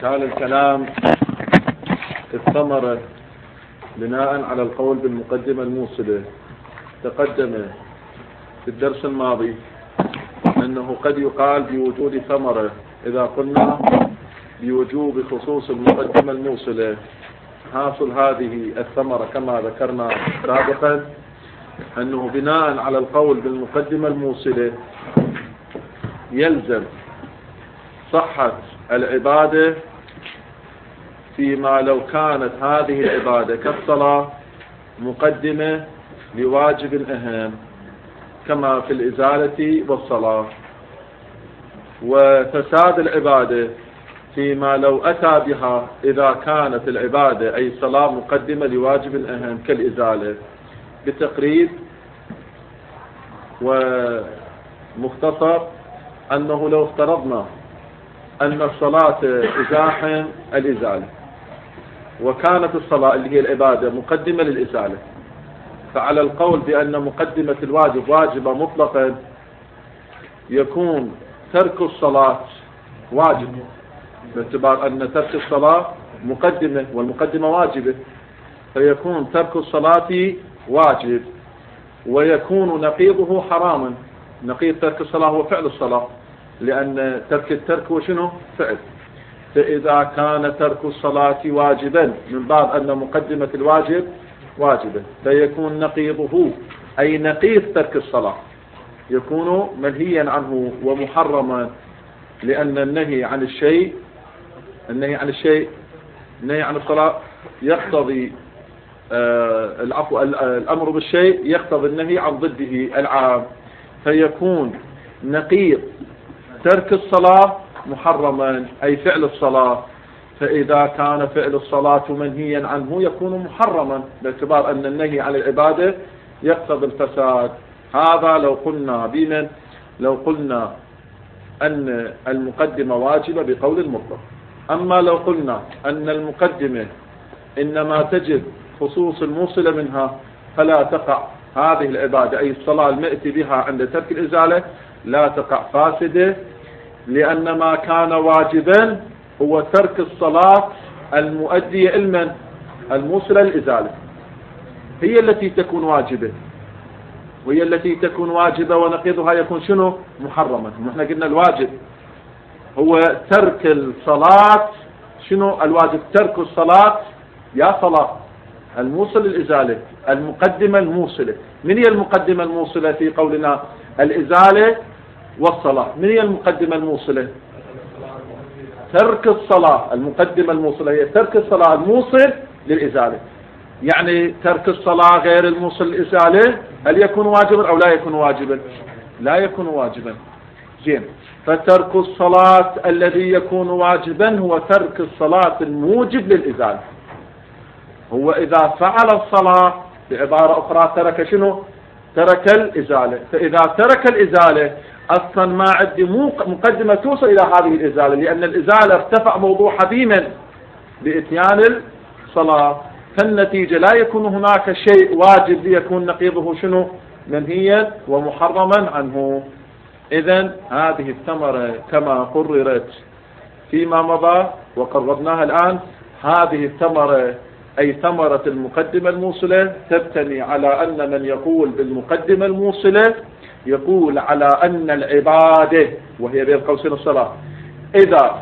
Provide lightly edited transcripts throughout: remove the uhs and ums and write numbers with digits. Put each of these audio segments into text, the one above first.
كان الكلام الثمرة بناء على القول بالمقدمة الموصلة. تقدم في الدرس الماضي أنه قد يقال بوجود ثمرة إذا قلنا بوجوب خصوص المقدمة الموصلة. حاصل هذه الثمرة كما ذكرنا سابقا أنه بناء على القول بالمقدمة الموصلة يلزم صحة العبادة فيما لو كانت هذه العبادة كالصلاة مقدمة لواجب أهم كما في الإزالة والصلاة، وفساد العبادة فيما لو أتى بها إذا كانت العبادة أي الصلاة مقدمة لواجب أهم كالإزالة. بتقريب ومختصر أنه لو افترضنا أن الصلاة إزاحم الإزالة وكانت الصلاة اللي هي العبادة مقدمة للإزالة، فعلى القول بأن مقدمة الواجب واجبة مطلقا يكون ترك الصلاة واجب، باعتبار أن ترك الصلاة مقدمة والمقدمة واجبة، فيكون ترك الصلاة واجب ويكون نقيضه حراما. نقيض ترك الصلاة هو فعل الصلاة، لأن ترك الترك هو شنو؟ فعل. فإذا كان ترك الصلاة واجبا من باب أن مقدمة الواجب واجبة، فيكون نقيضه أي نقيض ترك الصلاة يكون منهيا عنه ومحرما، لأن النهي عن الشيء النهي عن الصلاة يقتضي الأمر بالشيء يقتضي النهي عن ضده العام، فيكون نقيض ترك الصلاة محرما أي فعل الصلاة. فإذا كان فعل الصلاة منهيا عنه يكون محرما باعتبار أن النهي عن العبادة يقتضي الفساد. هذا لو قلنا أن المقدمة واجبة بقول المطلق. أما لو قلنا أن المقدمة إنما تجب خصوص الموصلة منها فلا تقع هذه العبادة أي الصلاة المأتي بها عند ترك الإزالة لا تقع فاسدة، لأن ما كان واجبا هو ترك الصلاة المؤدية علما الموصلة للإزالة، هي التي تكون واجبة وهي التي تكون واجبة ونقيضها يكون شنو؟ محرما. نحن قلنا الواجب هو ترك الصلاة. شنو الواجب؟ ترك الصلاة يا صلاة الموصل للإزالة المقدمة الموصلة. من هي المقدمة الموصلة في قولنا؟ الإزالة والصلاة. من هي المقدمة الموصلة؟ ترك الصلاة. المقدمة الموصلة هي ترك الصلاة الموصل للإزالة. يعني ترك الصلاة غير الموصل للإزالة هل يكون واجبا أو لا يكون واجبا؟ لا يكون واجبا. زين، فترك الصلاة الذي يكون واجبا هو ترك الصلاة الموجب للإزالة. هو إذا فعل الصلاة بعبارة أخرى ترك شنو؟ ترك الإزالة. فإذا ترك الإزالة أصلا ما عندي مقدمة توصل إلى هذه الإزالة، لأن الإزالة ارتفع موضوعها بمن؟ بإتيان الصلاة. فالنتيجة لا يكون هناك شيء واجب ليكون نقيضه شنو؟ منهيا ومحرما عنه. إذن هذه الثمرة كما قررت فيما مضى وقررناها الآن، هذه الثمرة أي ثمرة المقدمة الموصلة تبتني على أن من يقول بالمقدمة الموصلة يقول على أن العبادة وهي بين قوسين الصلاة إذا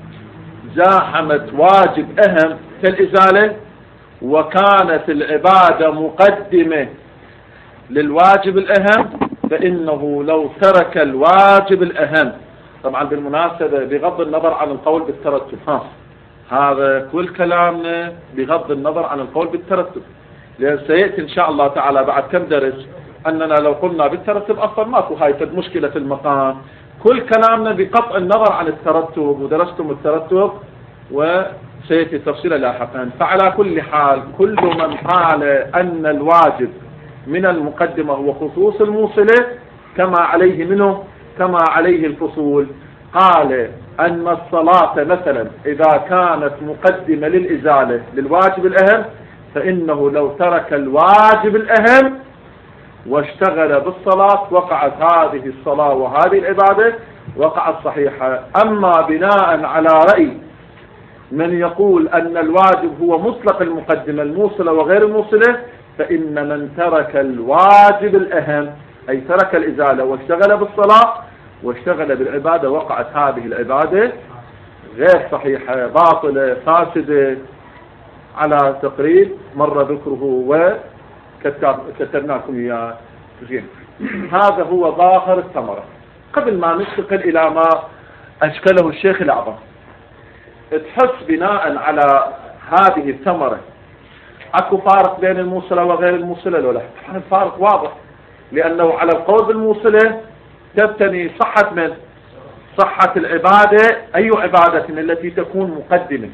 زاحمت واجب أهم كالإزالة وكانت العبادة مقدمة للواجب الأهم فإنه لو ترك الواجب الأهم، طبعا بالمناسبة بغض النظر عن القول بالترتب، هذا كل كلامنا بغض النظر عن القول بالترتب، لأن سيأتي إن شاء الله تعالى بعد كم درس أننا لو قلنا بالترتب أصلا ماكو هاي مشكلة في المقام. كل كلامنا بقطع النظر عن الترتب، ودرستم الترتب وسيأتي تفصيلا لاحقا. فعلى كل حال كل من قال أن الواجب من المقدمة هو خصوص الموصلة كما عليه الفصول، قال أن الصلاة مثلا إذا كانت مقدمة للإزالة للواجب الأهم فإنه لو ترك الواجب الأهم واشتغل بالصلاة وقعت هذه الصلاة وهذه العبادة وقعت صحيحة. أما بناء على رأي من يقول أن الواجب هو مطلق المقدمة الموصلة وغير الموصلة، فإن من ترك الواجب الأهم أي ترك الإزالة واشتغل بالصلاة واشتغل بالعبادة، وقعت هذه العبادة غير صحيحة باطلة فاسدة على تقريب مر ذكره وكتبناكم إياه. هذا هو ظاهر الثمرة. قبل ما ننتقل إلى ما أشكله الشيخ الأعظم، تحس بناء على هذه الثمرة اكو فارق بين الموصلة وغير الموصلة لو لا؟ الفارق واضح، لأنه على القول بالموصلة تبتني صحة من صحة العبادة، أي عبادة التي تكون مقدمة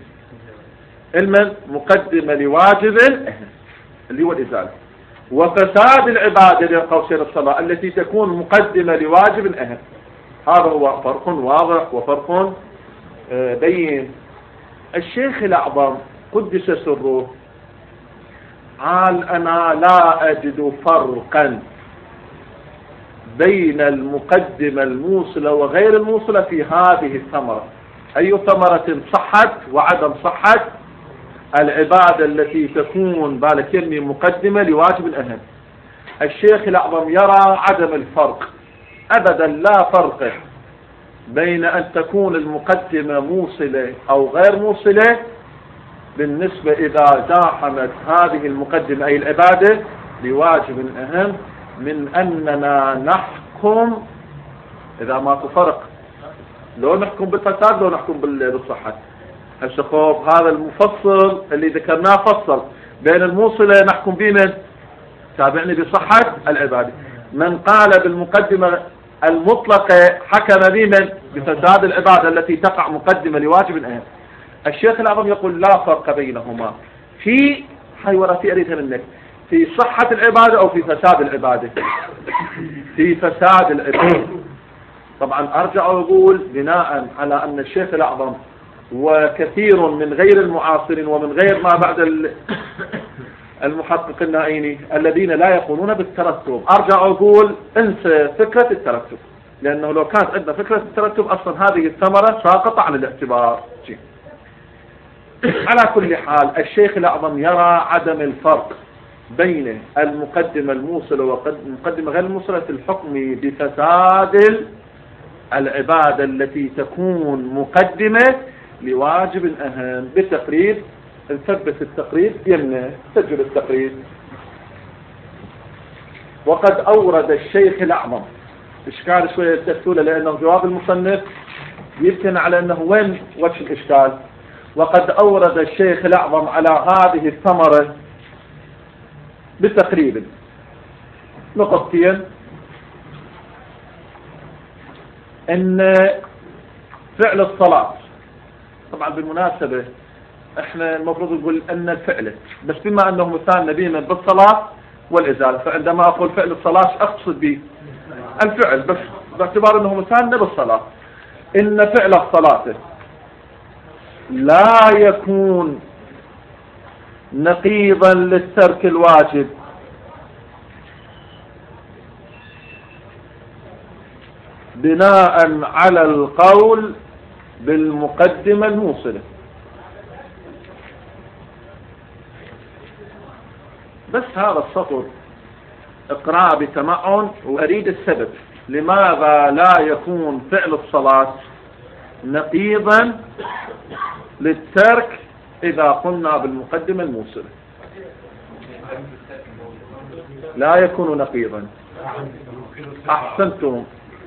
مقدمة لواجب اللي هو الإزالة، وفساد العبادة بين قوسين الصلاة التي تكون مقدمة لواجب أهم. هذا هو فرق واضح وفرق بين. الشيخ الأعظم قدس سره قال أنا لا أجد فرقا بين المقدمة الموصلة وغير الموصلة في هذه الثمرة. أي ثمرة صحت وعدم صحت العبادة التي تكون بالكني مقدمة لواجب أهم. الشيخ الأعظم يرى عدم الفرق أبدا، لا فرق بين أن تكون المقدمة موصلة أو غير موصلة بالنسبة إذا زاحمت هذه المقدمة أي العبادة لواجب أهم، من أننا نحكم إذا ما تفرق لو نحكم بالفساد لو نحكم بالصحة. الشخوف هذا المفصل اللي ذكرناه فصل بين الموصلة نحكم بمن تابعني بصحة العبادة، من قال بالمقدمة المطلقة حكم بمن بفساد العبادة التي تقع مقدمة لواجب أهم. الشيخ الأعظم يقول لا فرق بينهما في حيورتي أريدها منك في صحة العبادة أو في فساد العبادة. في فساد العبادة طبعا أرجع وأقول بناء على أن الشيخ الأعظم وكثير من غير المعاصرين ومن غير ما بعد المحقق النائيني الذين لا يقولون بالترتب، أرجع أقول انسى فكرة الترتب، لأنه لو كانت عندنا فكرة الترتب أصلا هذه الثمرة ساقطة عن الاعتبار. على كل حال الشيخ الأعظم يرى عدم الفرق بين المقدمة الموصلة والمقدمة غير الموصلة في الحكم بفساد العبادة التي تكون مقدمة لواجب أهم. بالتقريب نثبت التقريب يمنى سجل التقريب. وقد أورد الشيخ الأعظم إشكال شوية تسهولة لأنه جواب المصنف يمكن على أنه وين وجه الإشكال. وقد أورد الشيخ الأعظم على هذه الثمرة بالتقريب نقطتين، ان فعل الصلاة طبعا بالمناسبة احنا المفروض نقول ان الفعل بس بما انه مثال بينا بالصلاة والإزالة، فعندما اقول فعل الصلاة اقصد به الفعل بس باعتبار انه مثالنا بالصلاة. ان فعل الصلاة لا يكون نقيضا للترك الواجب بناء على القول بالمقدمة الموصلة. بس هذا السطر اقرأ بتمعن وأريد السبب لماذا لا يكون فعل الصلاة نقيضا للترك إذا قلنا بالمقدمة الموصلة. لا يكون نقيضا. أحسنتم.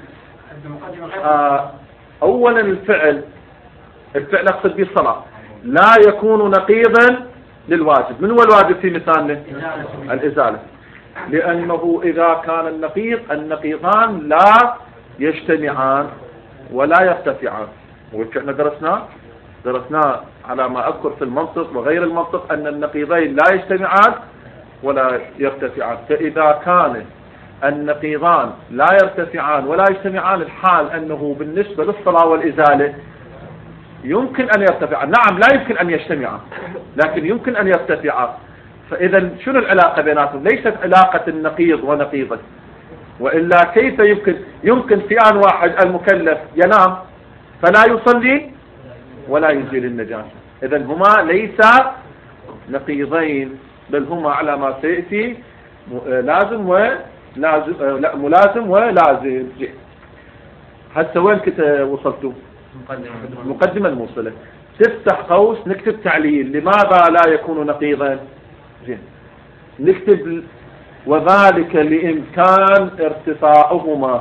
أولا الفعل أقصد به الصلاة لا يكون نقيضا للواجب. من هو الواجب في مثالنا؟ الإزالة، لأنه إذا كان النقيضان لا يجتمعان ولا يرتفعان. وكنا درسنا على ما أذكر في المنطق وغير المنطق أن النقيضين لا يجتمعان ولا يرتفعان. فإذا كان النقيضان لا يرتفعان ولا يجتمعان الحال أنه بالنسبة للصلاة والإزالة يمكن أن يرتفعان. نعم لا يمكن أن يجتمعان لكن يمكن أن يرتفعان. فإذا شنو العلاقة بيناتهم؟ ليست علاقة النقيض ونقيضه، وإلا كيف يمكن في آن واحد المكلف ينام فلا يصلي ولا يزيل النجاسة. إذن هما ليس نقيضين، بل هما على ما سيأتي لازم ولازم، لا ملازم ولازم. هسه وين كنت وصلتوا؟ مقدمة الموصلة. تفتح قوس نكتب تعليل لماذا لا يكون نقيضا. زين، نكتب وذلك لإمكان ارتفاعهما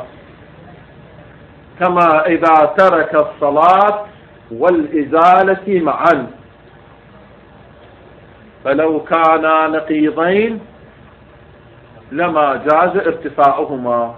كما إذا ترك الصلاة والإزالة معا، فلو كانا نقيضين لما جاز ارتفاعهما.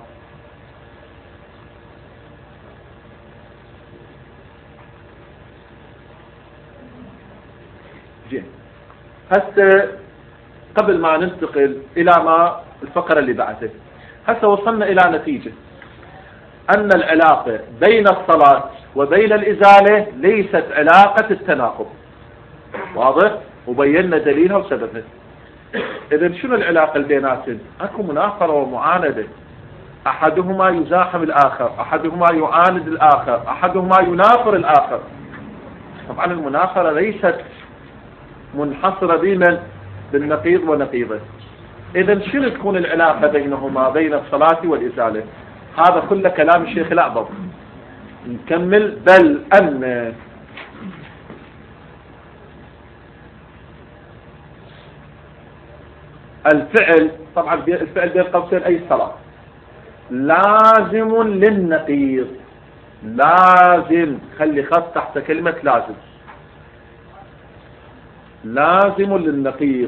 هسه قبل ما ننتقل إلى ما الفقرة اللي بعده، هسه وصلنا إلى نتيجة أن العلاقة بين الصلاة وبين الإزالة ليست علاقة التناقض. واضح؟ وبينا دليلها وسببها. إذن شنو العلاقة بيناتهم؟ أكو مناقرة ومعاندة، أحدهما يزاحم الآخر، أحدهما يعاند الآخر، أحدهما يناقر الآخر. طبعا المناقرة ليست منحصرة بمن؟ بالنقيض ونقيضه. إذن شنو تكون العلاقة بينهما بين الصلاة والإزالة؟ هذا كله كلام الشيخ الأعظم. نكمل. بل أن الفعل، طبعا الفعل بين قوسين أي صلاة، لازم للنقيض. لازم، خلي خط تحت كلمة لازم. لازم للنقيض.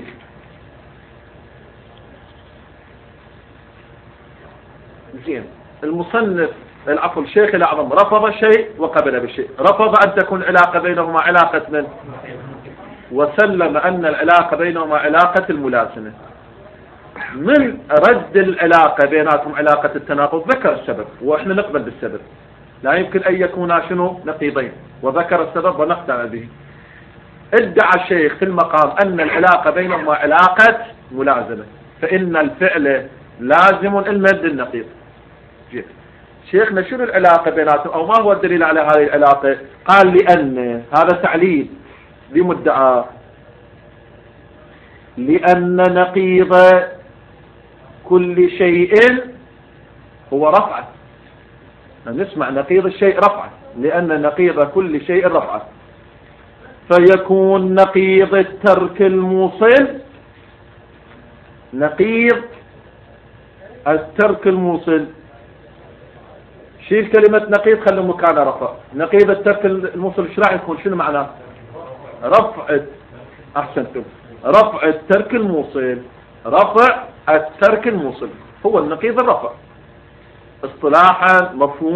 زين، المصنف العفو الشيخ الأعظم رفض شيء وقبل بشيء. رفض أن تكون علاقة بينهما علاقة من، وسلم أن العلاقة بينهما علاقة الملازمة. من رد العلاقة بيناتهم علاقة التناقض ذكر السبب، وإحنا نقبل بالسبب. لا يمكن أن يكونا شنو نقيضين، وذكر السبب ونقتنع به. ادعى الشيخ في المقام أن العلاقة بينهما علاقة ملازمة، فإن الفعل لازم المد النقيض. شيخنا شنو العلاقة بيناتهم، أو ما هو الدليل على هذه العلاقة؟ قال لأن هذا تعليل لمدعى، لأن نقيض كل شيء هو رفعة. نسمع نقيض الشيء رفعة، لأن نقيض كل شيء رفعة. فيكون نقيض الترك الموصل، نقيض الترك الموصل، شيل كلمة نقيض خلوا مكانها رفع. نقيض الترك الموصل ايش راح يكون؟ شنو معناه؟ رفع. احسنتم، رفع الترك الموصل. رفع الترك الموصل هو النقيض الرفع، اصطلاحا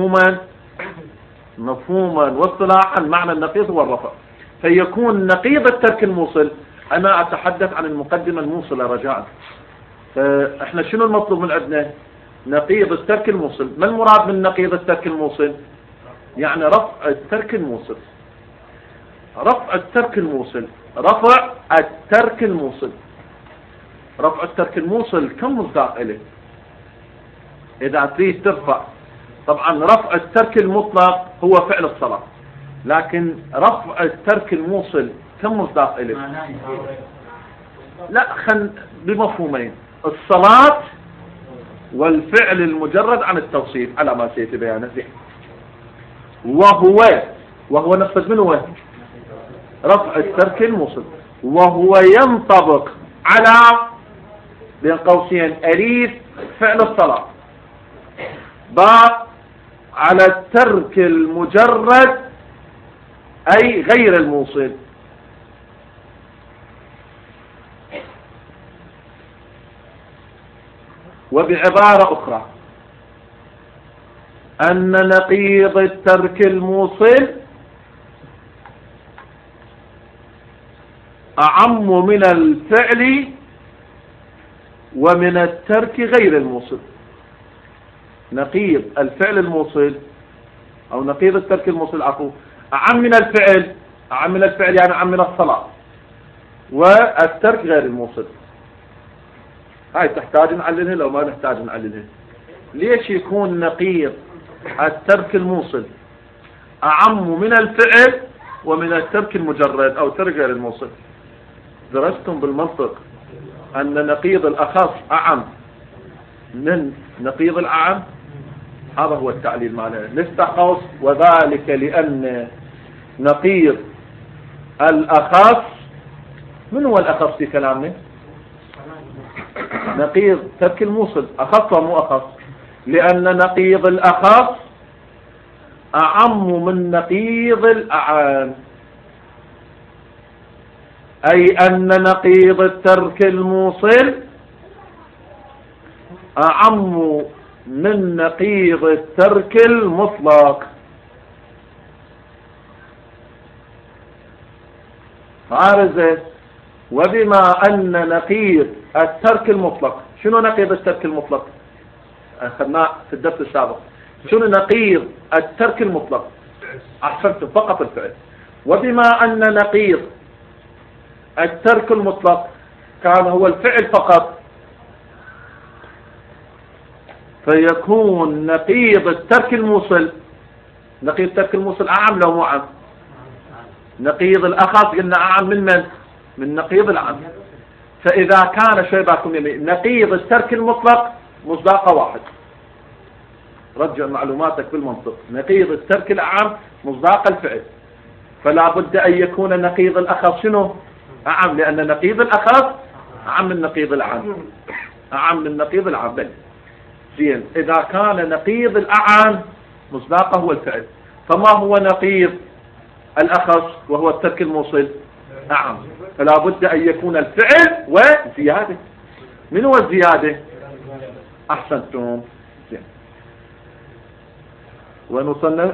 مفهوما واصطلاحا معنى النقيض هو الرفع. فيكون نقيض الترك الموصل، انا اتحدث عن المقدمة الموصلة رجاء. احنا شنو المطلوب من عندنا؟ نقيض الترك الموصل. ما المراد من نقيض الترك الموصل؟ يعني رفع الترك الموصل. رفع الترك الموصل، رفع الترك الموصل. رفع الترك الموصل كم مصداق له؟ إذا تريد ترفع، طبعا رفع الترك المطلق هو فعل الصلاة، لكن رفع الترك الموصل كم مصداق له؟ لا، بمفهومين: الصلاة والفعل المجرد عن التوصيف على ما سيأتي بيانه. وهو نقصد منه هو رفع الترك الموصل، وهو ينطبق على بين قوسين أليف فعل الصلاة، باء على الترك المجرد أي غير الموصل. وبعبارة أخرى أن نقيض الترك الموصل أعم من الفعل ومن الترك غير الموصل. نقيض الفعل الموصل أو نقيض الترك الموصل أعم من الفعل. أعم من الفعل يعني أعم من الصلاة، والترك غير الموصل. هاي تحتاج نعللها لو ما نحتاج نعللها. ليش يكون نقيض الترك الموصل أعم من الفعل ومن الترك المجرد أو ترك غير الموصل. درستم بالمنطق أن نقيض الأخص أعم من نقيض الأعم. هذا هو التعليل معناه. نفتح قوس وذلك لأن نقيض الأخص، من هو الأخص في كلامنا؟ نقيض ترك الموصل أخص ومو أخص، لأن نقيض الأخص أعم من نقيض الأعام، أي أن نقيض الترك الموصل أعم من نقيض الترك المطلق. عارزة. وبما أن نقيض الترك المطلق، شنو نقيض الترك المطلق؟ أخذناه في الدرس السابق. شنو نقيض الترك المطلق؟ أحسنت، فقط الفعل. وبما أن نقيض الترك المطلق كان هو الفعل فقط، فيكون نقيض الترك الموصل، نقيض الترك الموصل أعم لو مو أعم؟ نقيض الأخص قلنا أعم من نقيض العام. فإذا كان شيباكم يمين نقيض الترك المطلق مصداقه واحد. رجع معلوماتك بالمنطق. نقيض الترك الأعم مصداق الفعل، فلا بد أن يكون نقيض الأخص شنو؟ أعم، لأن نقيض الأخص أعم من نقيض العام، أعم من نقيض العام. بل زين، إذا كان نقيض الأعم مصداقه هو الفعل، فما هو نقيض الأخص وهو الترك الموصل؟ أعم. فلا بد أن يكون الفعل وزيادة. من هو الزيادة؟ أحسنتم. زين. ونصنف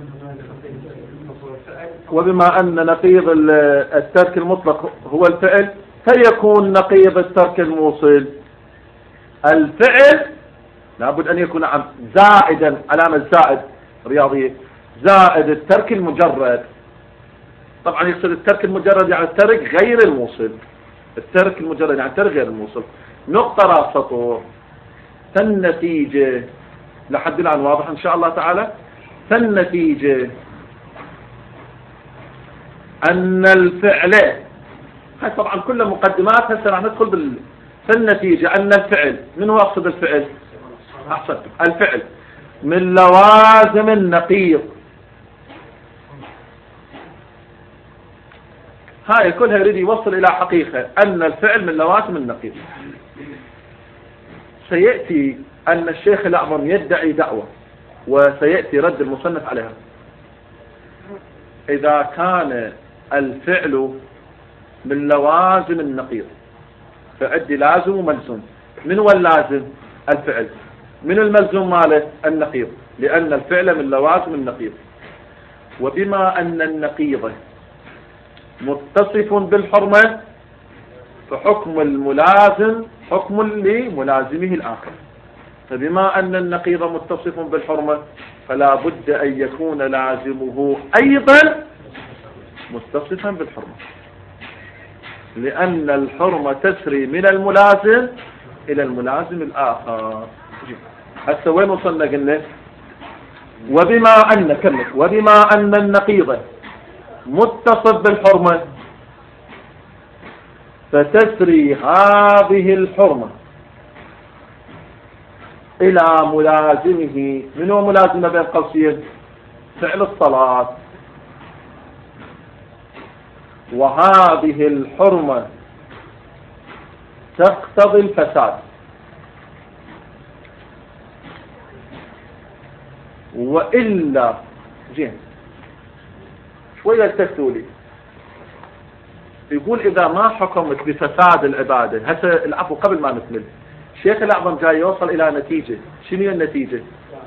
وبما أن نقيض الترك المطلق هو الفعل، فيكون نقيض الترك الموصل الفعل. لابد أن يكون زائدا، علامة زائد رياضية، زائد الترك المجرد. طبعا يقصد الترك المجرد يعني الترك غير الموصل. الترك المجرد يعني الترك غير الموصل. نقطة راس سطور. فالنتيجة لحد الآن واضح إن شاء الله تعالى. فالنتيجة أن الفعل، هاي طبعا كل مقدمات، هسه راح ندخل فالنتيجة أن الفعل، من هو أقصد الفعل؟ أحسن، الفعل من لوازم النقيض. هاي كلها يريد يوصل إلى حقيقة أن الفعل من لوازم النقيض. سيأتي أن الشيخ الأعظم يدعي دعوة، وسيأتي رد المصنف عليها. إذا كان الفعل من لوازم النقيض، فعندي لازم وملزوم. من هو اللازم؟ الفعل. من الملزوم ماله؟ النقيض، لأن الفعل من لوازم النقيض. وبما أن النقيض متصف بالحرمة، فحكم الملازم حكم لملازمه الآخر. فبما أن النقيض متصف بالحرمة، فلا بد أن يكون لازمه أيضا متصفا بالحرمة، لأن الحرمة تسري من الملازم إلى الملازم الآخر. هسه وين وصلنا؟ قلنا وبما أن النقيض متصف بالحرمة، فتسري هذه الحرمة إلى ملازمه. من هو ملازمه بين قوسين؟ فعل الصلاة. وهذه الحرمة تقتضي الفساد، وإلا جين شوية التسولي يقول إذا ما حكمت بفساد العبادة. هسه العفو قبل ما نكمل، الشيخ الأعظم جاي يوصل إلى نتيجة. شنو هي النتيجة؟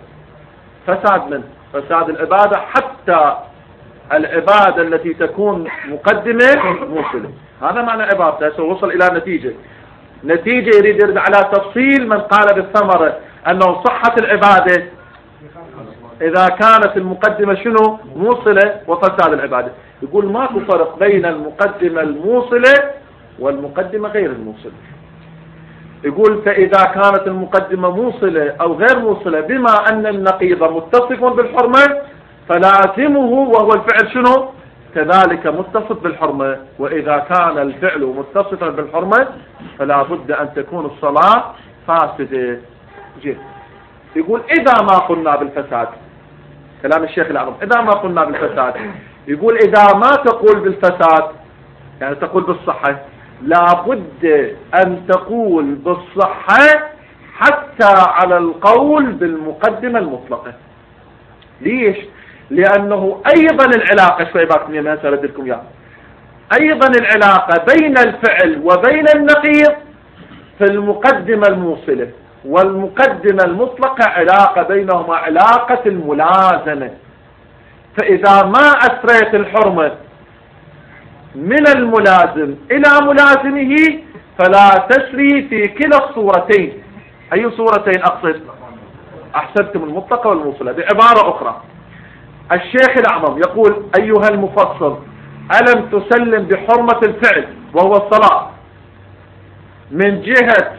فساد العبادة، حتى العبادة التي تكون مقدمة موصلة. هذا معنى عبادة. هسه وصل إلى نتيجة يريد يرد على تفصيل من قال بالثمرة أنه صحة العبادة إذا كانت المقدمة شنو؟ موصلة، وفساد العبادة. يقول ماكو فرق بين المقدمة الموصلة والمقدمة غير الموصلة. يقول فإذا كانت المقدمة موصلة أو غير موصلة، بما أن النقيض متصف بالحرمة، فلازمه وهو الفعل شنو؟ كذلك متصف بالحرمة. وإذا كان الفعل متصفا بالحرمة فلا بد أن تكون الصلاة فاسدة. يقول إذا ما قلنا بالفساد، كلام الشيخ الأعظم، إذا ما قلنا بالفساد، يقول إذا ما تقول بالفساد يعني تقول بالصحة، لا بد أن تقول بالصحة حتى على القول بالمقدمة المطلقة. ليش؟ لأنه أيضا العلاقة شوي باقي ما سأردكم إياه، أيضا العلاقة بين الفعل وبين النقيض في المقدمة الموصلة، والمقدمة المطلقة علاقة بينهما علاقة الملازمة. فإذا ما أسريت الحرمة من الملازم إلى ملازمه فلا تسري في كلا الصورتين. أي صورتين أقصد؟ أحسبتم المطلقة والموصلة. بعبارة أخرى الشيخ الأعظم يقول أيها المفصل ألم تسلم بحرمة الفعل وهو الصلاة من جهة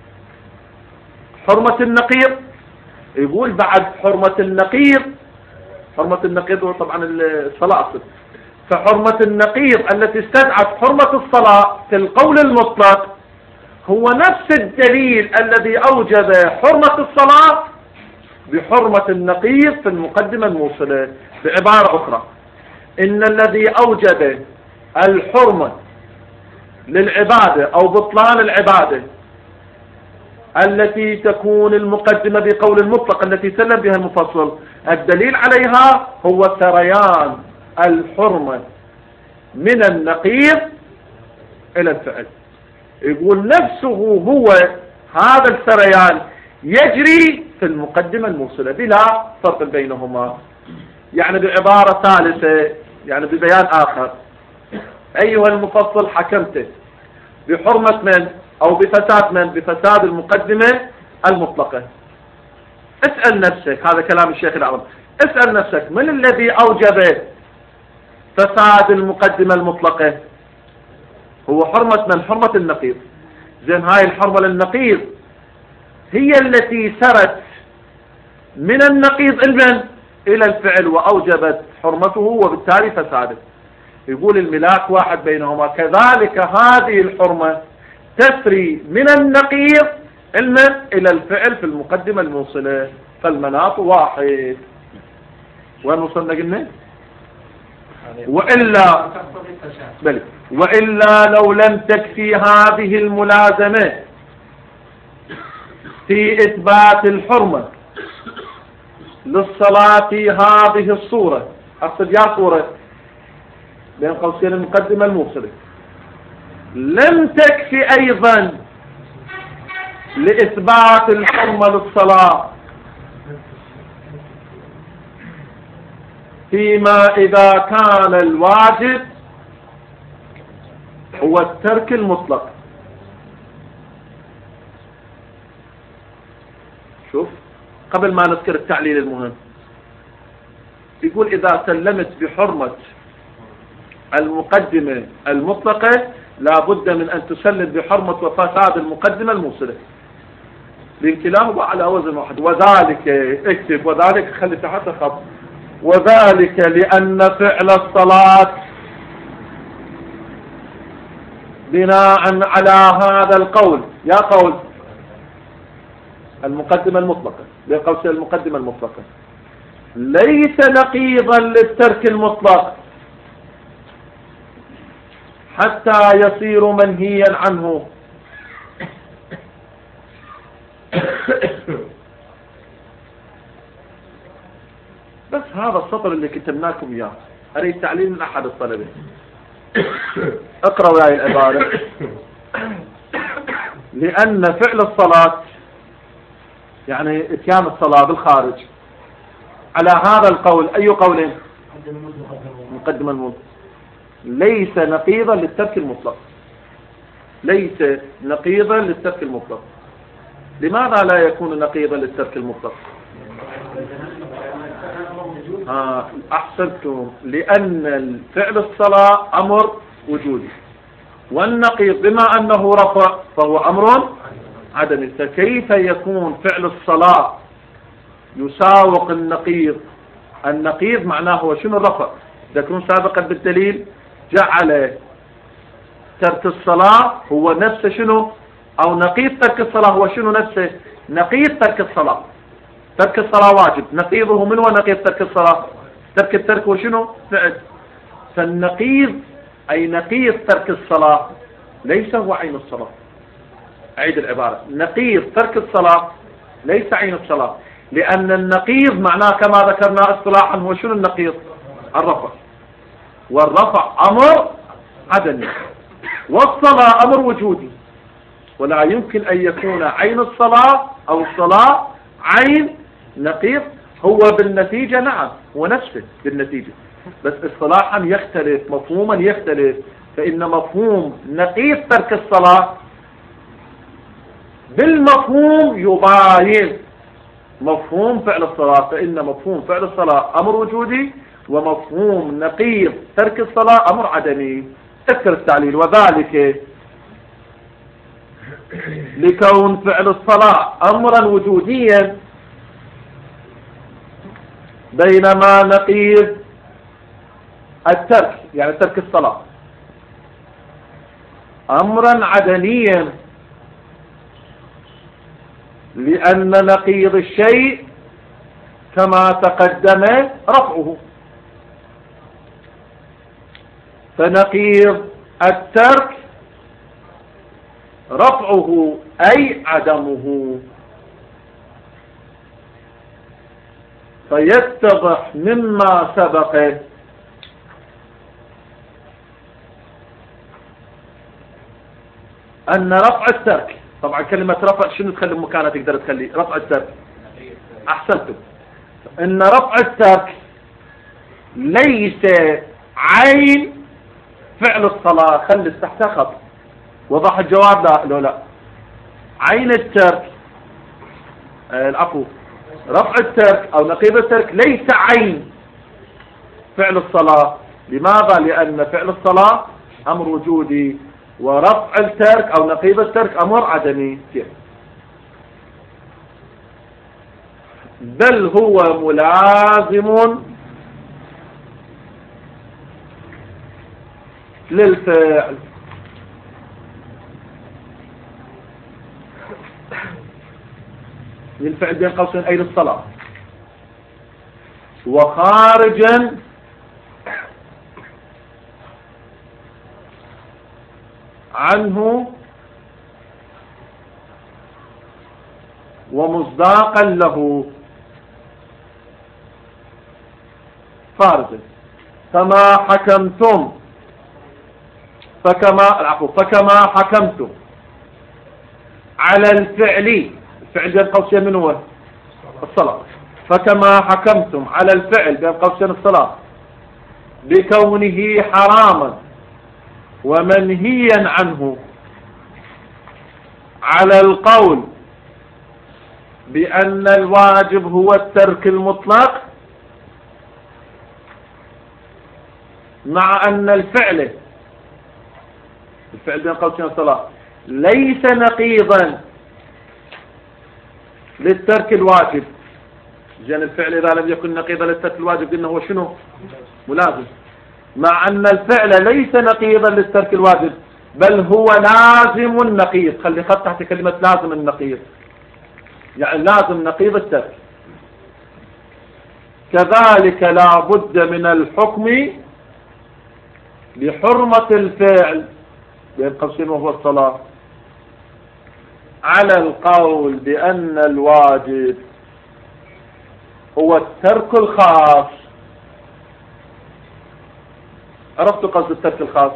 حرمة النقيض؟ يقول بعد حرمة النقيض، حرمة النقيض هو طبعا الصلاة، فحرمة النقيض التي استدعت حرمة الصلاة في القول المطلق هو نفس الدليل الذي أوجب حرمة الصلاة بحرمة النقيض في المقدمة الموصلة. بعبارة أخرى إن الذي أوجب الحرمة للعبادة أو بطلان العبادة التي تكون المقدمة بقول المطلق التي سلم بها المفصل، الدليل عليها هو سريان الحرمة من النقيض إلى الفعل. يقول نفسه هو هذا السريان يجري في المقدمة الموصلة بلا فرق بينهما. يعني بعبارة ثالثة، يعني ببيان آخر، أيها المفصل حكمت بحرمة من أو بفساد من؟ بفساد المقدمة المطلقة. اسأل نفسك، هذا كلام الشيخ الأعظم، اسأل نفسك من الذي أوجب فساد المقدمة المطلقة؟ هو حرمة من؟ حرمة النقيض. زين هاي الحرمة للنقيض هي التي سرت من النقيض إلى الفعل وأوجبت حرمته وبالتالي فساده. يقول الملاك واحد بينهما، كذلك هذه الحرمة تسري من النقيض إلى الفعل في المقدمة الموصلة، فالمناط واحد. وين وصلنا قلنا؟ وإلا لو لم تكفي هذه الملازمة في إثبات الحرمة للصلاة هذه الصورة، أقصد يا صورة بين قوسين المقدمة الموصلة، لم تكفي أيضا لإثبات الحرمة للصلاة فيما إذا كان الواجب هو الترك المطلق. شوف قبل ما نذكر التعليل المهم، يقول إذا سلمت بحرمة المقدمة المطلقة لا بد من أن تسلم بحرمة وفساد المقدمة الموصلة، لانكلاهما على وزن واحد. وذلك اكتب، وذلك خلي تحت خط، وذلك لأن فعل الصلاة بناء على هذا القول، يا قول المقدمة المطلقة، بقوس المقدمة المطلقة، ليس نقيضا للترك المطلق حتى يصير منهيا عنه. بس هذا السطر اللي كتبناكم اياه اريد تعليل من احد الطلبة. اقرأوا هاي العبارة. لأن فعل الصلاة يعني اتيان الصلاة بالخارج على هذا القول، أي قول؟ مقدم المطلق، ليس نقيضا للترك المطلق، ليس نقيضا للترك المطلق. لماذا لا يكون نقيضا للترك المطلق؟ أحسنتم، لأن فعل الصلاة أمر وجودي، والنقيض بما أنه رفع فهو أمر عدمي، فكيف يكون فعل الصلاة يساوق النقيض؟ النقيض معناه هو شنو؟ الرفع. تذكرون سابقا بالدليل جعل ترك الصلاة هو نفسه شنو، أو نقيض ترك الصلاة هو شنو نفسه، نقيض ترك الصلاة. ترك الصلاة واجب، نقيضه من هو نقيض ترك الصلاة؟ الترك هو شنو؟ فعل. فالنقيض أي نقيض ترك الصلاة ليس هو عين الصلاة. أعيد العبارة، نقيض ترك الصلاة ليس عين الصلاة، لأن النقيض معناه كما ذكرنا اصطلاحا هو شنو النقيض؟ الرفع، والرفع أمر عدمي، والصلاة أمر وجودي، ولا يمكن أن يكون عين الصلاة أو الصلاة عين نقيض. هو بالنتيجة نعم هو نفسه بالنتيجة، بس اصطلاحا يختلف، مفهوما يختلف. فإن مفهوم نقيض ترك الصلاة بالمفهوم يباين مفهوم فعل الصلاة، فإن مفهوم فعل الصلاة أمر وجودي، ومفهوم نقيض ترك الصلاة أمر عدمي. اذكر التعليل، وذلك لكون فعل الصلاة أمرا وجوديا بينما نقيض الترك يعني ترك الصلاة أمرا عدميا، لأن نقيض الشيء كما تقدم رفعه، فنقيض الترك رفعه أي عدمه. فيتضح مما سبق أن رفع الترك، طبعا كلمة رفع شنو تخلي مكانها تقدر تخلي رفع الترك؟ أحسنتم، إن رفع الترك ليس عين فعل الصلاة. خلي تحتها خط، وضح الجواب لا لو لا. عين الترك العفو، رفع الترك أو نقيض الترك ليس عين فعل الصلاة. لماذا؟ لأن فعل الصلاة أمر وجودي، ورفع الترك أو نقيض الترك أمر عدمي. بل هو ملازم للفعل. للفعل بين قوسين أي للصلاة، وخارجا عنه ومصداقا له. خارجا فما حكمتم فكما حكمتم على الفعل بين قوسين من هو الصلاة، فكما حكمتم على الفعل بين قوسين الصلاة بكونه حراما ومنهيا عنه على القول بأن الواجب هو الترك المطلق، مع أن الفعل بين قوسين الصلاة ليس نقيضا للترك الواجب. جن الفعل إذا لم يكن نقيضا للترك الواجب قلنا هو شنو؟ ملازم. مع أن الفعل ليس نقيضا للترك الواجب بل هو لازم النقيض. خلي خط تحت كلمة لازم النقيض، يعني لازم نقيض الترك. كذلك لا بد من الحكم بحرمة الفعل بين قوسين وهو الصلاة على القول بأن الواجب هو الترك الخاص. عرفت قصد الترك الخاص؟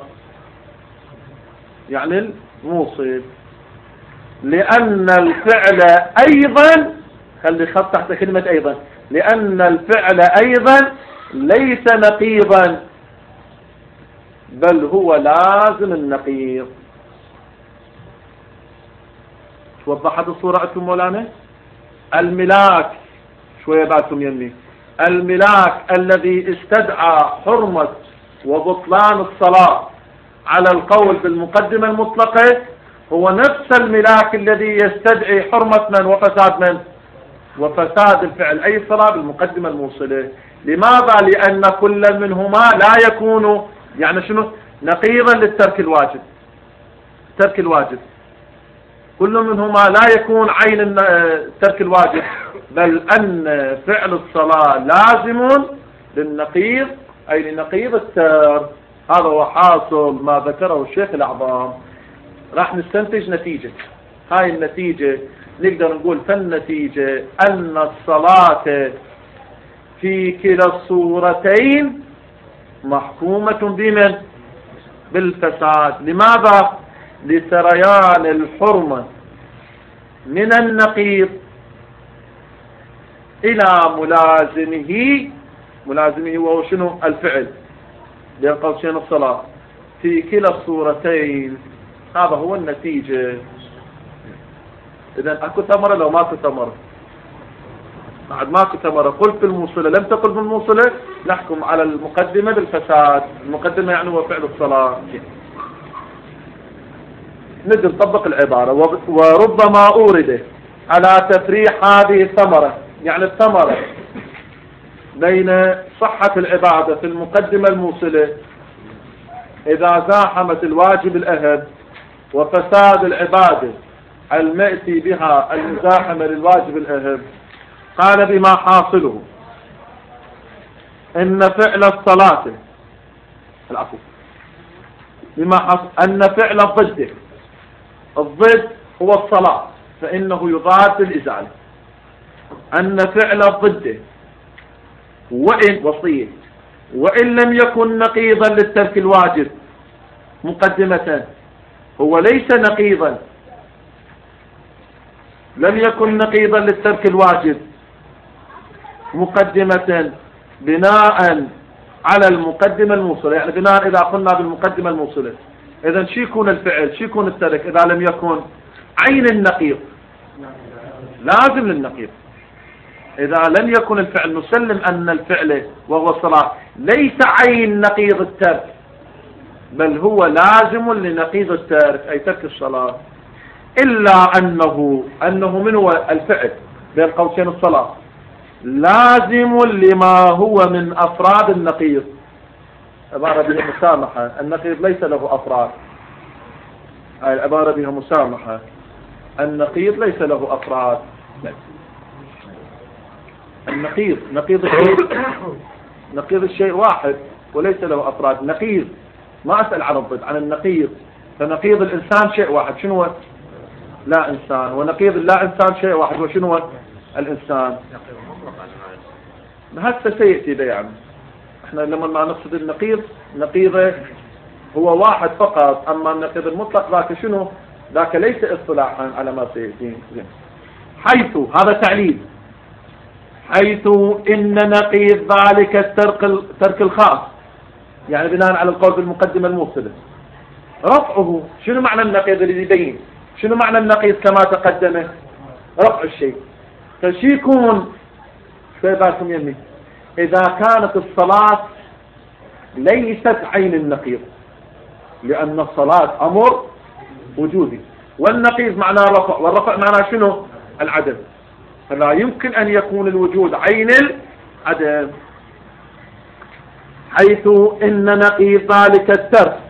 يعني الموصل. لأن الفعل أيضا، خلي خط تحت كلمة أيضا، لأن الفعل أيضا ليس نقيضا بل هو لازم النقيض. وضحت الصورة أنتم مولانا؟ الملاك شوية بعدكم يمي، الملاك الذي استدعى حرمة وبطلان الصلاة على القول بالمقدمة المطلقة هو نفس الملاك الذي يستدعي حرمة من وفساد من؟ وفساد الفعل أي صلاة بالمقدمة الموصلة. لماذا؟ لأن كل منهما لا يكون يعني شنو نقيضا للترك الواجب. ترك الواجب كل منهما لا يكون عين ترك الواجب، بل أن فعل الصلاة لازم للنقيض أي لنقيض الترك. هذا هو حاصل ما ذكره الشيخ الأعظم. راح نستنتج نتيجة. هاي النتيجة نقدر نقول فالنتيجة أن الصلاة في كلا الصورتين محكومة بمن؟ بالفساد. لماذا؟ لسريان الحرمة من النقيض إلى ملازمه وهو شنو؟ الفعل بين قوسين الصلاة في كلا الصورتين. هذا هو النتيجة. إذن أكو ثمرة لو ماكو ثمرة؟ بعد ماكو ثمرة. قلت بالموصلة لم تقل بالموصلة نحكم على المقدمة بالفساد. المقدمة يعني هو فعل الصلاة. نجي نطبق العبارة. وربما أورد على تفريح هذه الثمرة، يعني الثمرة بين صحة العبادة في المقدمة الموصلة إذا زاحمت الواجب الأهم وفساد العبادة المأتي بها المزاحمة للواجب الأهم. قال بما حاصله إن فعل الصلاة العفو بما حاصل أن فعل الضد هو الصلاة فإنه يضاد الإزالة. أن فعل الضد وإن وصية وإن لم يكن نقيضا للترك الواجب مقدمة، هو ليس نقيضا، لم يكن نقيضا للترك الواجب مقدمة بناء على المقدمة الموصلة. يعني بناء إذا قلنا بالمقدمة الموصلة إذا شو يكون الفعل شو يكون الترك إذا لم يكن عين النقيض؟ لازم للنقيض. إذا لم يكن الفعل نسلم أن الفعل وهو الصلاة ليس عين نقيض الترك، بل هو لازم لنقيض الترك أي ترك الصلاة، إلا أنه من هو الفعل بين قوسين الصلاة لازم لما هو من أفراد النقيض. عبارة بها مسامحة. النقيض ليس له أفراد. العبارة بها مسامحة. النقيض ليس له أفراد. النقيض نقيض الشيء واحد وليس له أفراد. نقيض ما أسأل عن الضد، عن النقيض. فنقيض الإنسان شيء واحد شنو هو؟ لا إنسان. ونقيض اللا إنسان شيء واحد وشنو هو؟ الإنسان. هسه سيأتي ده. يعني احنا لما ما نقصد النقيض نقيضه هو واحد فقط، أما النقيض المطلق ذاك شنو؟ ذاك ليس اصطلاحا على ما سيأتي. حيث هذا تعليل حيث إن نقيض ذلك الترك الخاص، يعني بناء على القول بالمقدمة الموصلة رفعه. شنو معنى النقيض اللي يبين؟ شنو معنى النقيض كما تقدم؟ رفع الشيء. فشي يكون شوي بالكم يمي إذا كانت الصلاة ليست عين النقيض، لأن الصلاة أمر وجودي والنقيض معناه رفع، والرفع معناه شنو؟ العدم. فلا يمكن أن يكون الوجود عين العدم. حيث إن نقيض ذلك الترك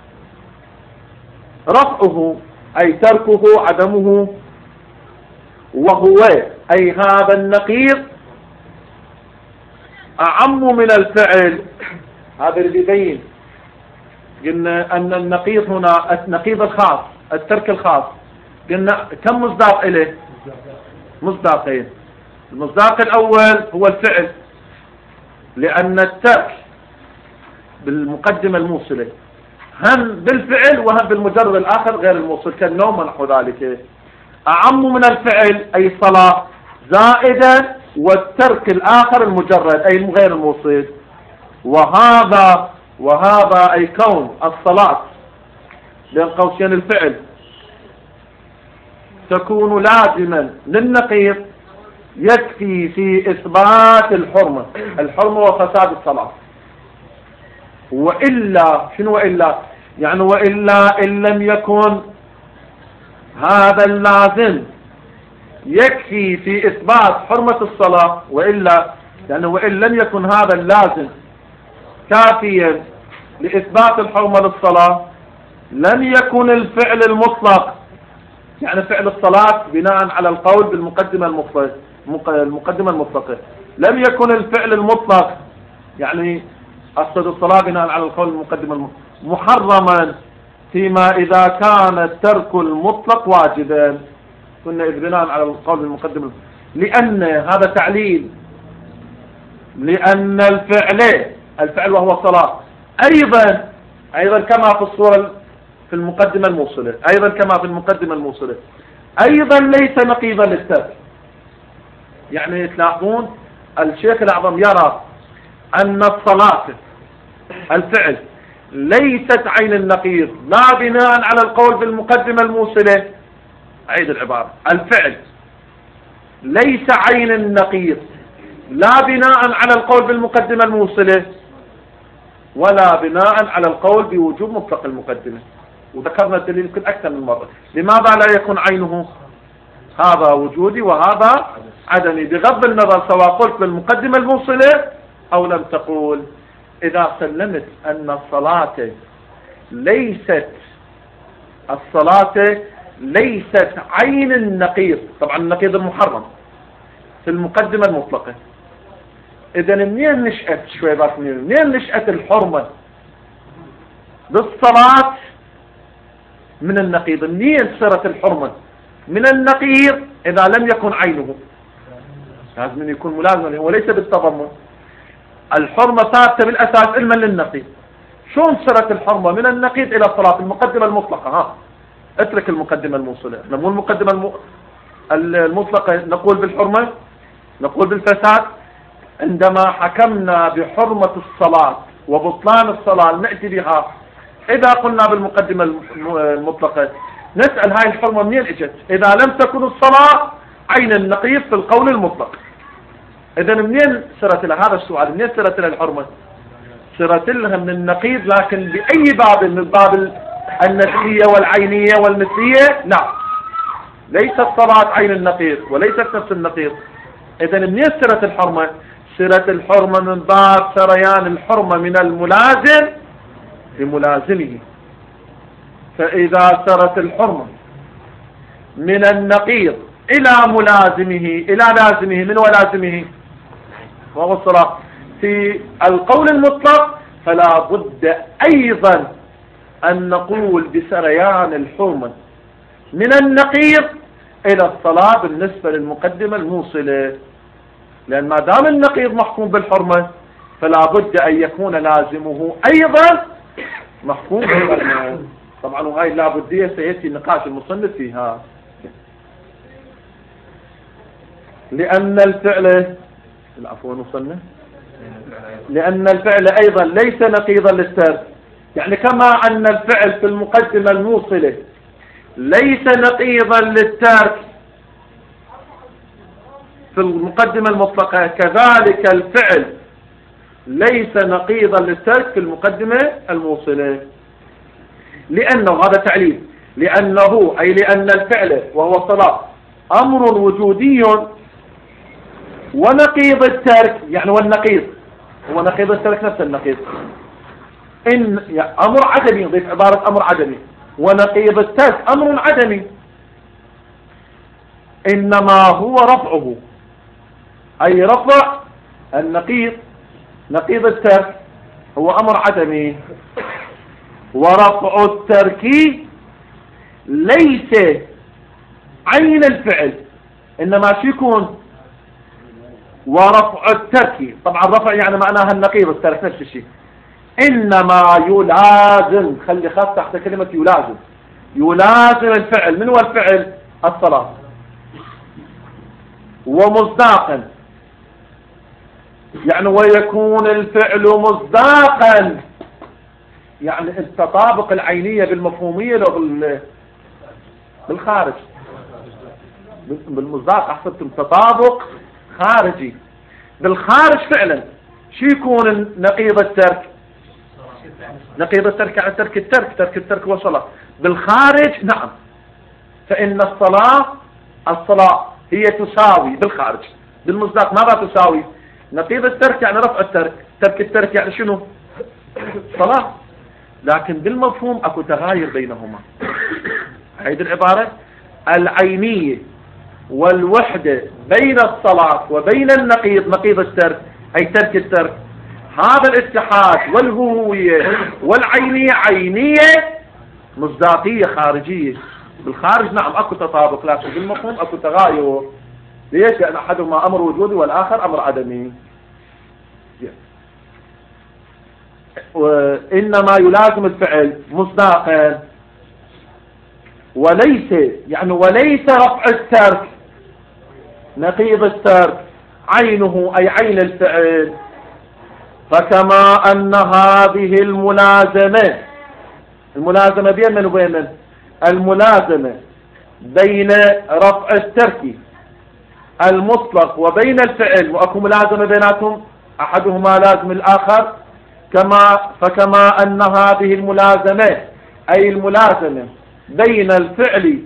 رفعه أي تركه عدمه، وهو أي هذا النقيض أعم من الفعل. هذا اللي يبين. قلنا أن النقيض هنا النقيض الخاص الترك الخاص قلنا كم مصداق إليه؟ مصداقين. المصداق الأول هو الفعل، لأن الترك بالمقدمة الموصلة هم بالفعل وهم بالمجرد الآخر غير الموصل كالنوم ونحو ذلك. أعم من الفعل أي الصلاة زائدا، والترك الآخر المجرد أي غير الموصل. وهذا أي كون الصلاة بين قوسين الفعل تكون لازما للنقيض يكفي في إثبات الحرمة وفساد الصلاة. وإلا شنو وإلا؟ يعني وإلا إن لم يكن هذا اللازم يكفي في إثبات حرمة الصلاة، وإلا لأنه وإن لم يكن هذا اللازم كافيا لإثبات الحرمة للصلاة لم يكن الفعل المطلق، يعني فعل الصلاة بناء على القول بالمقدمة المطلقة، لم يكن الفعل المطلق يعني أقصد الصلاة بناء على القول المقدمة محرما فيما إذا كان الترك المطلق واجبا. قلنا إذ بناء على القول المقدم، لأن هذا تعليل، لأن الفعل وهو الصلاة أيضا كما في الصورة في المقدمة الموصلة، أيضا كما في المقدمة الموصلة أيضا ليس نقيضا للترك. يعني تلاحظون الشيخ الأعظم يرى أن الصلاة الفعل ليست عين النقيض لا بناء على القول بالمقدمة الموصلة. أعيد العبارة، الفعل ليس عين النقيض لا بناء على القول بالمقدمة الموصلة ولا بناء على القول بوجوب مطلق المقدمة، وذكرنا الدليل يمكن أكثر من مرة. لماذا لا يكون عينه؟ هذا وجودي وهذا عدمي، بغض النظر سواء قلت بالمقدمة الموصلة أو لم تقول. إذا سلمت أن الصلاة ليست عين النقيض، طبعا النقيض المحرم في المقدمة المطلقة، إذا منين نشأت منين نشأت الحرمة بالصلاة من النقيض؟ منين صارت الحرمة من النقيض إذا لم يكن عينه؟ لازم يكون ملازما وليس بالتضمن. الحرمة ثابتة بالأساس علما للنقيض. شلون صارت الحرمة من النقيض إلى الصلاة؟ المقدمة المطلقة. اترك المقدمة الموصلة، مو المقدمة المطلقة نقول بالحرمة، نقول بالفساد. عندما حكمنا بحرمة الصلاة وبطلان الصلاة نأتي بها، إذا قلنا بالمقدمة المطلقة نسأل هاي الحرمة منين اجت؟ إذا لم تكن الصلاة عين النقيض في القول المطلق، إذا منين صارت لها؟ هذا السؤال، منين صارت لها الحرمة؟ صارت لها من النقيض، لكن بأي باب؟ من باب النسبية والعينية والمثلية؟ لا، ليست الصلاة عين النقيض وليست نفس النقيض. إذا منين صارت الحرمة؟ صارت الحرمة من باب سريان الحرمة من الملازم لملازمه. فإذا صارت الحرمة من النقيض إلى ملازمه، إلى لازمه، من ولازمه وهو الصلاة في القول المطلق، فلا بد أيضا أن نقول بسريان الحرمة من النقيض إلى الصلاة بالنسبة للمقدمة الموصلة، لأن ما دام النقيض محكوم بالحرمة فلا بد أن يكون لازمه أيضا محكوم بالحرمة. طبعا وهي لابدية سيأتي نقاش المصنف فيها. لأن الفعل لأن الفعل أيضا ليس نقيضا للترك، يعني كما أن الفعل في المقدمة الموصلة ليس نقيضا للترك في المقدمة المطلقة، كذلك الفعل ليس نقيضا للترك في المقدمة الموصلة. لأنه هذا تعليل، لأنه أي لأن الفعل وهو الصلاة أمر وجودي ونقيض الترك، يعني والنقيض هو نقيض الترك نفس النقيض، إن يعني أمر عدمي، ضيف عبارة أمر عدمي، ونقيض الترك أمر عدمي، إنما هو رفعه، أي رفع النقيض نقيض الترك هو أمر عدمي. ورفع الترك ليس عين الفعل، إنما شو يكون؟ ورفع الترك، طبعا الرفع يعني معناها النقيض، الترك نفس الشيء، إنما يلازم، خلي خاص تحت كلمة يلازم الفعل. من هو الفعل؟ الصلاة. ومصداقا، يعني ويكون الفعل مصداقا، يعني التطابق العينية بالمفهومية لو بالخارج، بالمصداق أحسبتم تطابق خارجي بالخارج فعلا. شو يكون نقيض الترك؟ نقيض الترك يعني ترك الترك والصلاة بالخارج. نعم، فإن الصلاة هي تساوي بالخارج بالمصداق. ماذا تساوي؟ نقيض الترك يعني رفع الترك، ترك الترك يعني شنو؟ صلاة. لكن بالمفهوم اكو تغاير بينهما. هيدي العبارة العينية والوحدة بين الصلاة وبين النقيض، نقيض الترك أي ترك الترك، هذا الاتحاد والهوية والعينية عينية مصداقية خارجية. بالخارج نعم اكو تطابق، لكن بالمفهوم اكو تغاير. ليش؟ لأن أحدهما أمر وجودي والآخر أمر عدمي. وإنما يلازم الفعل مصداقا، وليس يعني وليس رفع الترك نقيض الترك عينه أي عين الفعل. فكما أن هذه الملازمة بين من وبين من؟ الملازمة بين رفع الترك المطلق وبين الفعل، وأكو ملازمة بيناتهم أحدهما لازم الآخر، فكما أن هذه الملازمة أي الملازمة بين الفعل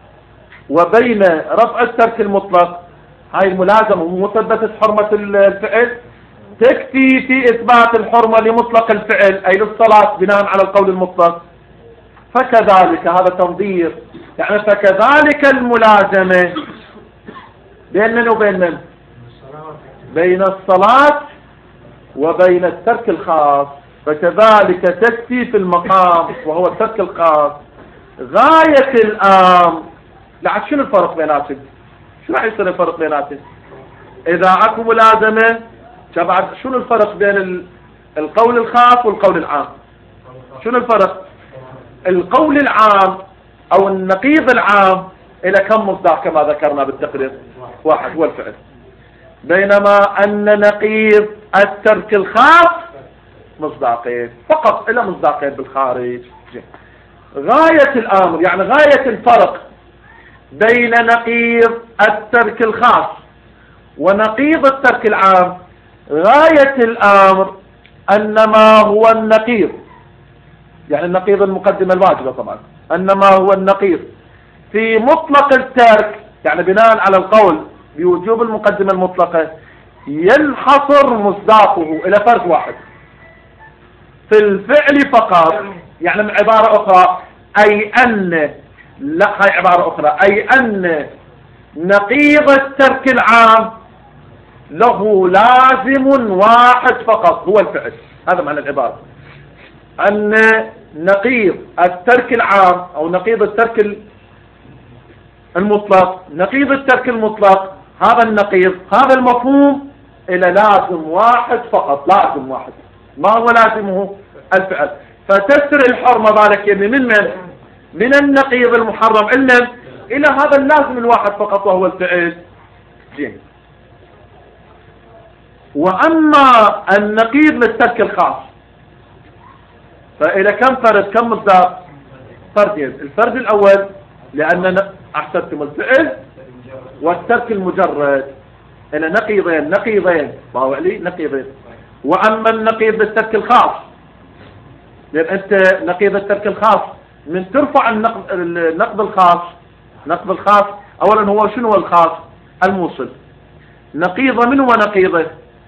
وبين رفع الترك المطلق، هاي الملازمة مثبتة حرمة الفعل تكفي في إثبات الحرمة لمطلق الفعل أي للصلاة بناء على القول المطلق. فكذلك هذا تنظير، يعني فكذلك الملازمة بين من وبين من؟ بين الصلاة وبين الترك الخاص، فكذلك تكفي في المقام وهو الترك الخاص غاية الأمر. لعد شنو الفرق بيناتهم؟ شو راح يصير الفرق بيناتهم؟ إذا أكو ملازمة شنو الفرق بين القول الخاص والقول العام؟ شنو الفرق؟ القول العام أو النقيض العام إلى كم مصداق كما ذكرنا بالتقرير؟ واحد هو الفعل. بينما أن نقيض الترك الخاص مصداقين فقط، إلى مصداقين بالخارج. غاية الأمر يعني غاية الفرق بين نقيض الترك الخاص ونقيض الترك العام، غاية الأمر أنما هو النقيض، يعني النقيض المقدمة الواجبة طبعا، أنما هو النقيض في مطلق الترك، يعني بناء على القول بوجوب المقدمة المطلقة ينحصر مصداقه إلى فرد واحد في الفعل فقط. يعني من عبارة أخرى أي أن هاي عبارة أخرى أي أن نقيض الترك العام له لازم واحد فقط هو الفعل. هذا معنى العبارة، أن نقيض الترك العام أو نقيض الترك المطلق، نقيض الترك المطلق هذا النقيض هذا المفهوم إلى لازم واحد فقط، لازم واحد. ما هو لازمه؟ الفعل. فتسر الحرمة بالك يعني من النقيض المحرم إلى هذا اللازم الواحد فقط وهو الفعل. جيد. وأما النقيض للترك الخاص فإلى كم فرد؟ كم مصداق؟ فردين. الفرد الأول لأننا أحسبتم الفعل والترك المجرد إلى نقيضين باو علي نقيضين. وأما النقيض للترك الخاص، لأن أنت نقيض الترك الخاص من ترفع النقض الخاص. نقض الخاص أولا هو شنو الخاص؟ الموصل. نقيض من هو نقيضه؟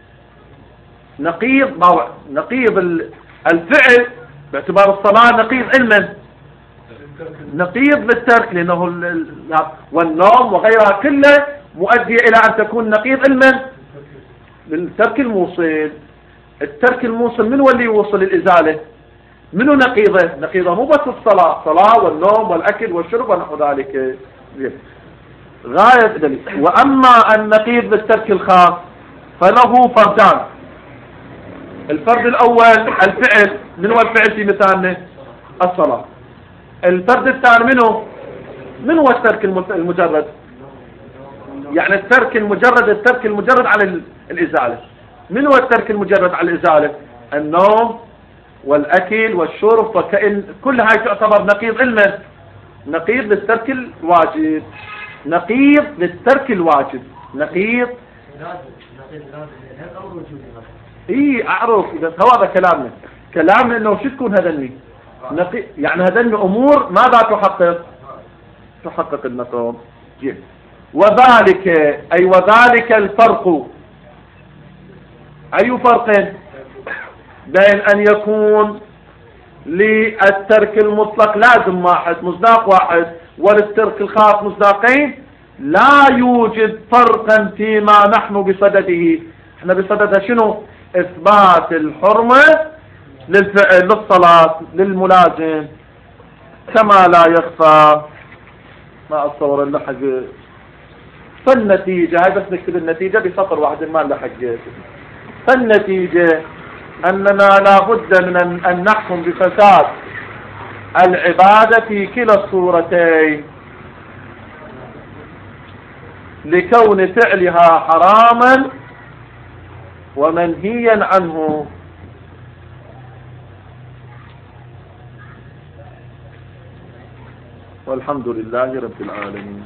نقيض الفعل باعتبار الصلاة نقيض علما، نقيض للترك لأنه والنوم وغيرها كله مؤدية إلى أن تكون نقيض علما للترك الموصل. الترك الموصل من هو اللي يوصل الإزالة؟ منه نقيضه؟ نقيضه مو بس الصلاة، صلاة والنوم والأكل والشرب ونحو ذلك. غاية دليل. وأما النقيض للترك الخاص فله فردان. الفرد الأول الفعل، من هو الفعل في مثالنا؟ الصلاة. الفرد الثاني من هو الترك المجرد؟ يعني الترك المجرد على الإزالة. من هو الترك المجرد على الإزالة؟ النوم والأكل والشرب، فكأن كل هاي تعتبر نقيض علما، نقيض للترك الواجب، نقيض للترك الواجب، نقيض. اي اعرف، بس هذا كلامنا انه شو تكون هذني يعني هذني امور ماذا تحقق النقض. وذلك الفرق أي فرق بين أن يكون للترك المطلق لازم واحد مصداق واحد وللترك الخاص مصداقين؟ لا يوجد فرقا فيما نحن بصدده. احنا بصدد شنو؟ اثبات الحرمة للفعل للصلاة للملازم، كما لا يخفى. ما اتصور اللحق. فالنتيجة هاي بس نكتب النتيجة بسطر واحد ما نلحق. فالنتيجة أننا لا بد من أن نحكم بفساد العبادة في كلا الصورتين، لكون فعلها حراما ومنهيا عنه. والحمد لله رب العالمين.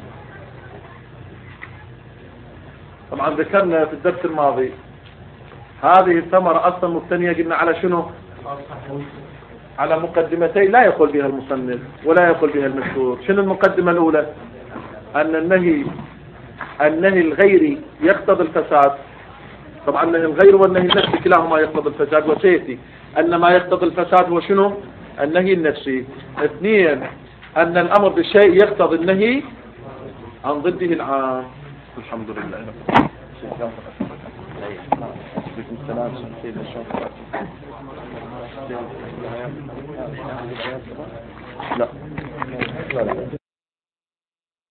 طبعا ذكرنا في الدرس الماضي هذه الثمرة أصلا مبتنية قلنا على شنو؟ على مقدمتين لا يقول بها المصنف ولا يقول بها المشهور. شنو المقدمة الأولى؟ أن النهي الغيري يقتضي الفساد. طبعا النهي الغير والنهي النفسي كلاهما يقتضي الفساد، وسيأتي أن ما يقتضي الفساد هو شنو؟ النهي النفسي. اثنين، أن الأمر بالشيء يقتضي النهي عن ضده العام. الحمد لله. لا